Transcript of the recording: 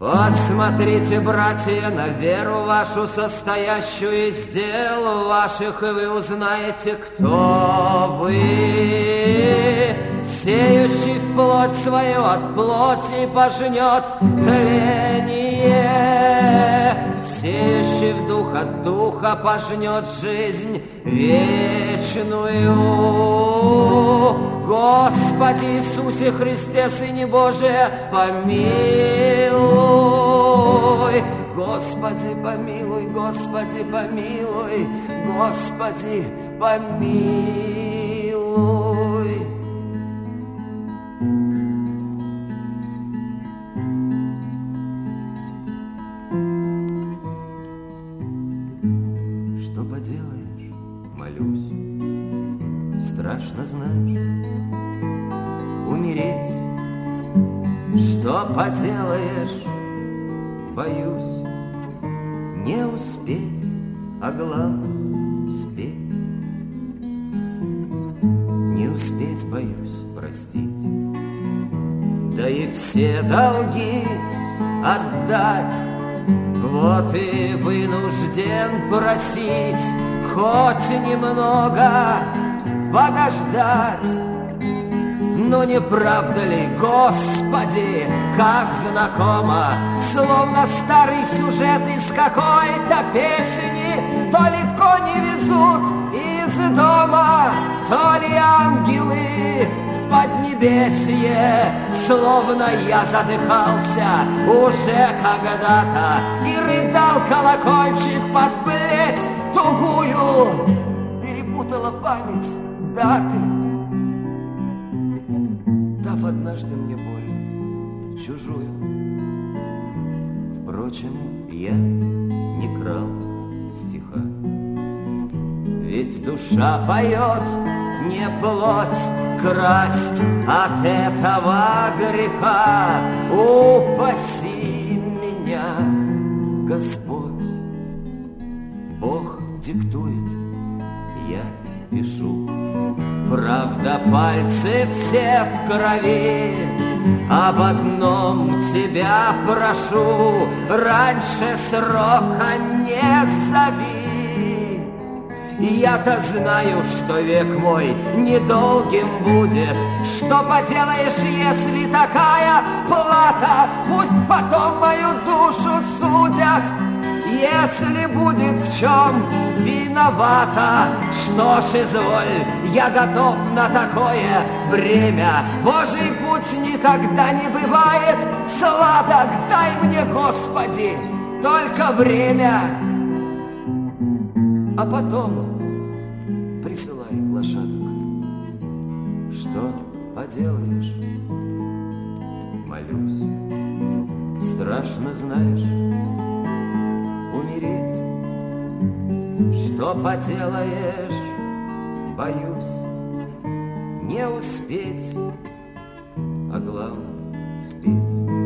Вот смотрите, братья, на веру вашу, состоящую из дел ваших, и вы узнаете, кто вы. Сеющий в плоть свою от плоти пожнет тление, сеющий в дух от духа пожнет жизнь вечную. Господи Иисусе Христе, Сыне Божий, помилуй. Господи, помилуй, Господи, помилуй, Господи, помилуй. Что поделаешь, молюсь, страшно, знаешь, умереть. Что поделаешь, боюсь, не успеть, а главное спеть. Не успеть, боюсь, простить, да и все долги отдать. Вот и вынужден просить хоть немного подождать. Но не правда ли, Господи, как знакомо, словно старый сюжет из какой-то песни, то ли кони везут из дома, то ли ангелы в поднебесье. Словно я задыхался уже когда-то и рыдал колокольчик под плеть тугую. Перепутала память даты, дав однажды мне боль чужую. Впрочем, я не крал стиха, ведь душа поет, не плоть красть от этого греха. Упаси меня, Господь. Бог диктует, я пишу. Правда, пальцы все в крови, об одном тебя прошу: раньше срока не зови. Я-то знаю, что век мой недолгим будет. Что поделаешь, если такая плата? Пусть потом мою душу судят, если будет в чем виновата. Что ж, изволь, я готов на такое бремя. Божий путь никогда не бывает сладок. Дай мне, Господи, только время, а потом присылай лошадок. Что поделаешь, молюсь, страшно, знаешь, умереть. Что поделаешь, боюсь, не успеть, а главное спеть.